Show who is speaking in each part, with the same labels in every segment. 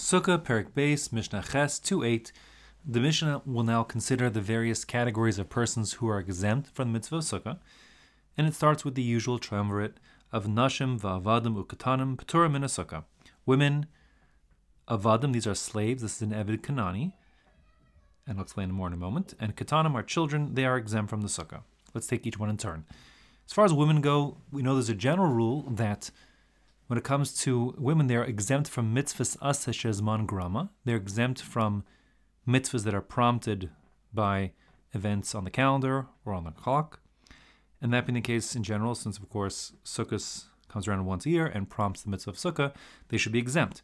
Speaker 1: Sukkah, Perek Beis, Mishnah Ches 2:8. The Mishnah will now consider the various categories of persons who are exempt from the mitzvah of Sukkah, and it starts with the usual triumvirate of Nashim, Va'avadim, Ukatanim, P'turim, and Sukkah. Women, Avadim, these are slaves, this is an Eved Kanani, and I'll explain more in a moment, and Katanim are children, they are exempt from the Sukkah. Let's take each one in turn. As far as women go, we know there's a general rule that when it comes to women, they are exempt from mitzvahs aseh shezman grama. They're exempt from mitzvahs that are prompted by events on the calendar or on the clock. And that being the case in general, since of course Sukkot comes around once a year and prompts the mitzvah of Sukkah, they should be exempt.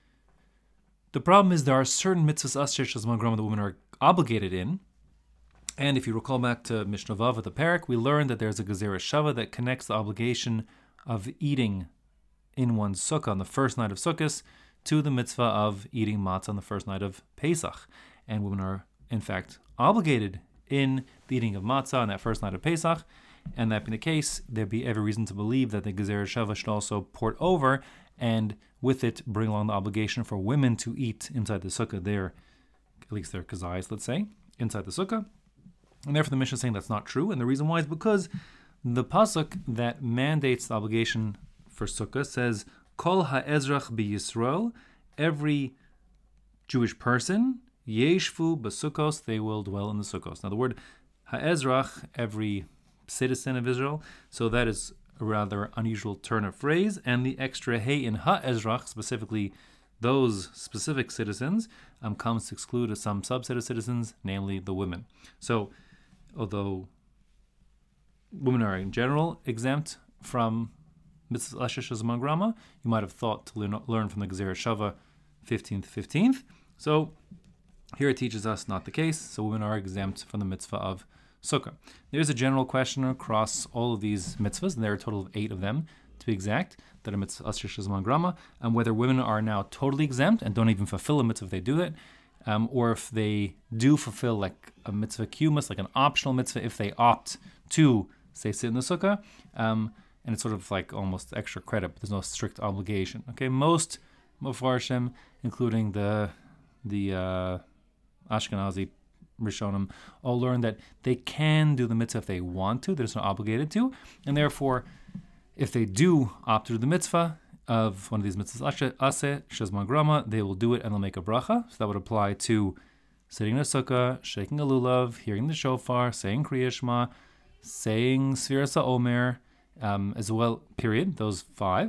Speaker 1: The problem is there are certain mitzvahs aseh shezman grama that women are obligated in. And if you recall back to Mishnah Vav at the Perek, we learned that there's a Gezerah Shava that connects the obligation of eating in one's sukkah on the first night of Sukkot to the mitzvah of eating matzah on the first night of Pesach. And women are, in fact, obligated in the eating of matzah on that first night of Pesach. And that being the case, there'd be every reason to believe that the Gezerah Shava should also port over and with it bring along the obligation for women to eat inside the sukkah, at least their kazayas, let's say, inside the sukkah. And therefore the Mishnah is saying that's not true. And the reason why is because the pasuk that mandates the obligation for Sukkah says, Kol ha'ezrach b'Yisrael, every Jewish person, yeshvu b'sukkos, they will dwell in the sukkos. Now the word ha'ezrach, every citizen of Israel, so that is a rather unusual turn of phrase, and the extra hey in ha'ezrach, specifically those specific citizens, comes to exclude some subset of citizens, namely the women. So, although women are in general exempt from mitzvah aseh shezman grama, you might have thought to learn from the Gezerah Shava 15th. So here it teaches us not the case. So women are exempt from the mitzvah of Sukkah. There's a general question across all of these mitzvahs, and there are a total of 8 of them, to be exact, that are mitzvah aseh shezman grama, and whether women are now totally exempt and don't even fulfill a mitzvah if they do it, or if they do fulfill like a mitzvah kumas, like an optional mitzvah, if they opt to, say, sit in the sukkah, and it's sort of like almost extra credit, but there's no strict obligation. Okay, most Mefarshim, including the Ashkenazi Rishonim, all learn that they can do the mitzvah if they want to, they're just not obligated to, and therefore, if they do opt to do the mitzvah of one of these mitzvahs aseh shezman grama, they will do it and they'll make a bracha. So that would apply to sitting in a sukkah, shaking a lulav, hearing the shofar, saying Kriya Shema, saying Sfiras HaOmer, as well, period, those 5.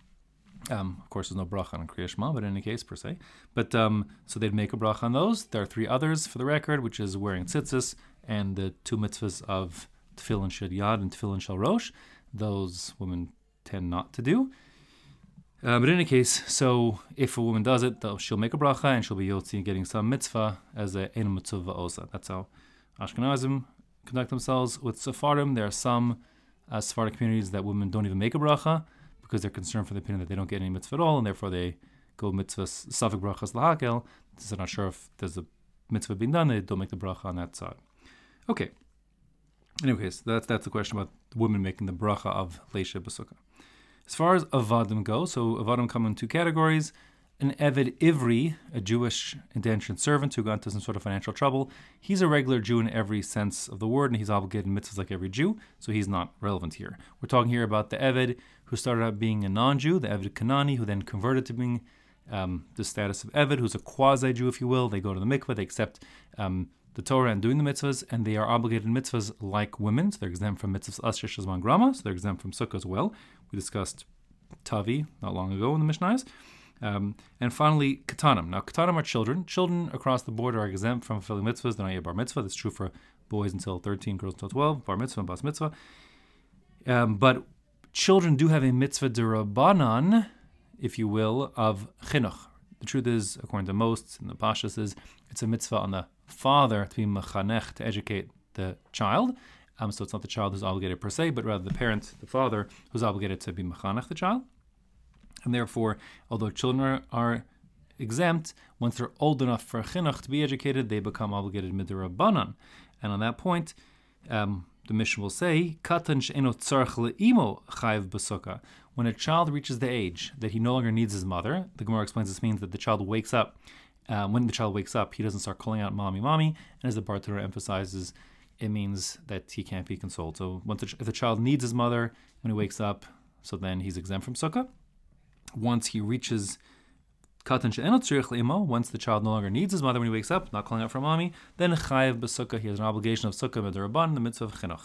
Speaker 1: Of course, there's no bracha on Kriya Shema, but in any case, per se. But, so they'd make a bracha on those. There are 3 others for the record, which is wearing tzitzis, and the 2 mitzvahs of tefillin shel yad and tefillin shel rosh. Those women tend not to do. But in any case, so if a woman does it, she'll make a bracha, and she'll be yotzi getting some mitzvah as a ein mitzvah osa. That's how Ashkenazim conduct themselves. With Sephardim, there are some Sephardic communities that women don't even make a bracha because they're concerned for the opinion that they don't get any mitzvah at all, and therefore they go mitzvah safek brachas lahakel. Since they're not sure if there's a mitzvah being done, they don't make the bracha on that side. Okay. Anyways, that's the question about women making the bracha of leisha b'sukkah. As far as avadim go, so avadim come in 2 categories. An Eved Ivri, a Jewish indentured servant who got into some sort of financial trouble, he's a regular Jew in every sense of the word, and he's obligated in mitzvahs like every Jew, so he's not relevant here. We're talking here about the Eved who started out being a non-Jew, the Eved Kanani, who then converted to being the status of Eved, who's a quasi-Jew, if you will. They go to the mikveh, they accept the Torah and doing the mitzvahs, and they are obligated in mitzvahs like women, so they're exempt from mitzvahs aseh shezman grama, so they're exempt from sukkah as well. We discussed Tavi not long ago in the Mishnahs. And finally, Katanim. Now, Katanim are children. Children across the board are exempt from fulfilling mitzvahs. They're not yet bar mitzvah. That's true for boys until 13, girls until 12, bar mitzvah and bas mitzvah. But children do have a mitzvah derabanan, if you will, of chinuch. The truth is, according to most, and the pashas is, it's a mitzvah on the father to be mechanech, to educate the child. So it's not the child who's obligated per se, but rather the parent, the father, who's obligated to be mechanech the child. And therefore, although children are exempt, once they're old enough for chinuch to be educated, they become obligated midrabanan. And on that point, the Mishnah will say, Katan she'eno tzarech le'imo chayiv b'sukkah. When a child reaches the age that he no longer needs his mother, the Gemara explains this means that the child wakes up. When the child wakes up, he doesn't start calling out mommy, mommy. And as the Bar Torah emphasizes, it means that he can't be consoled. So if the child needs his mother when he wakes up, so then he's exempt from sukkah. Once he reaches Katan she'eno tzarech le'imo, once the child no longer needs his mother when he wakes up, not calling out for mommy, then chayiv b'sukkah, he has an obligation of sukkah b'derabban, the mitzvah of chinuch.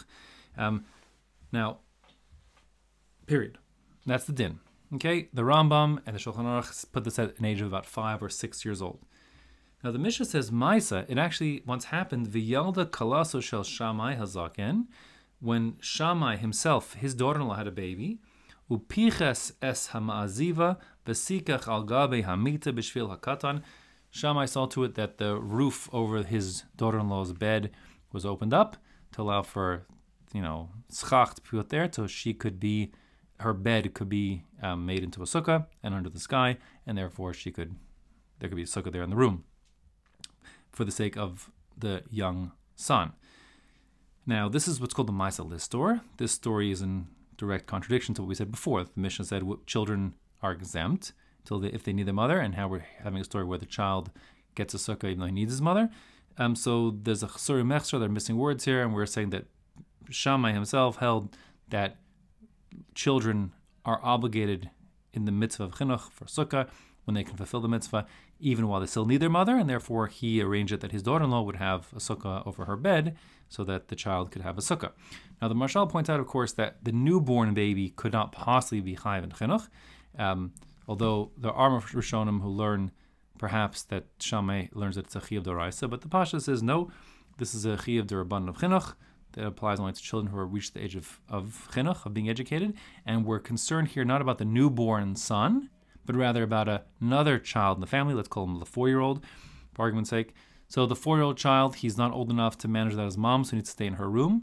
Speaker 1: Now, period. That's the din. Okay, the Rambam and the Shulchan Aruch put this at an age of about 5 or 6 years old. Now the Mishnah says Maisa, it actually once happened, V'yalda kalaso shel Shammai hazaken, when Shammai himself, his daughter-in-law had a baby, upiches es hama'aziva v'sikach al gabe hamita b'shvil hakatan. Shammai saw to it that the roof over his daughter-in-law's bed was opened up to allow for, schach to be put there, so her bed could be made into a sukkah and under the sky, and therefore there could be a sukkah there in the room for the sake of the young son. Now, this is what's called the Maisa Listor. This story is in direct contradiction to what we said before. The Mishnah said children are exempt if they need their mother, and how we're having a story where the child gets a sukkah even though he needs his mother. So there's a chsuri mechsar, they're missing words here, and we're saying that Shammai himself held that children are obligated in the mitzvah of chinuch for sukkah when they can fulfill the mitzvah, even while they still need their mother, and therefore he arranged it that his daughter-in-law would have a sukkah over her bed so that the child could have a sukkah. Now the Marshal points out, of course, that the newborn baby could not possibly be chayiv in chinuch, although there are Rishonim who learn perhaps that Shammai learns that it's a chiyuv d'oraisa, but the Pasha says no, this is a chiyuv d'rabbanan of chinuch. That applies only to children who have reached the age of chinuch, of being educated. And we're concerned here not about the newborn son, but rather about another child in the family. Let's call him the 4-year-old, for argument's sake. So the 4-year-old child, he's not old enough to manage that as mom, so he needs to stay in her room.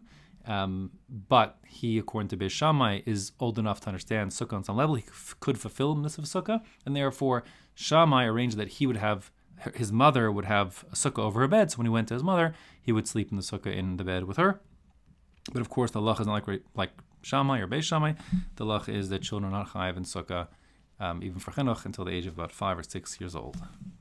Speaker 1: But he, according to Beis Shammai, is old enough to understand sukkah on some level. He could fulfill mitzvah of sukkah. And therefore, Shammai arranged that his mother would have a sukkah over her bed. So when he went to his mother, he would sleep in the sukkah in the bed with her. But of course, the halach is not like Shammai or Beis Shammai. The halach is that children are not chayiv in sukkah, even for chinuch, until the age of about 5 or 6 years old.